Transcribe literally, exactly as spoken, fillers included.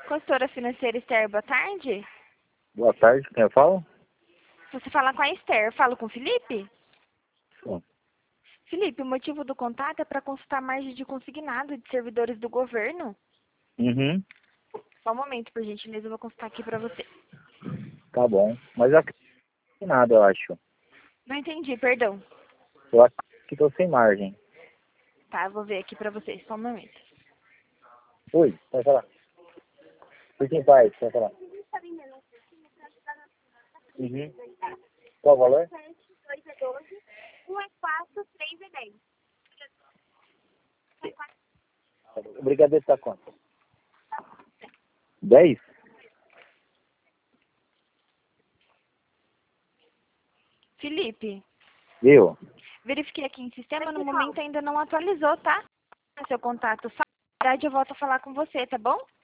Consultora financeira Esther, boa tarde. Boa tarde, quem eu falo? Você fala com a Esther, eu falo com o Felipe? Sim. Felipe, o motivo do contato é para consultar margem de consignado de servidores do governo. Uhum, Só um momento, por gentileza, eu vou consultar aqui para você. tá bom. Mas aqui não tem nada, eu acho. Não entendi, perdão. Eu acho que tô sem margem. Tá, eu vou ver aqui para vocês, só um momento. Oi, pode falar. Fique em paz, pode falar. Uhum. Qual o valor? dois é doze, um é quatro, três é dez. O brigadeiro tá quanto? dez? Felipe, Viu? verifiquei aqui em sistema, no momento ainda não atualizou, tá? Seu contato, só na verdade eu volto a falar com você, tá bom?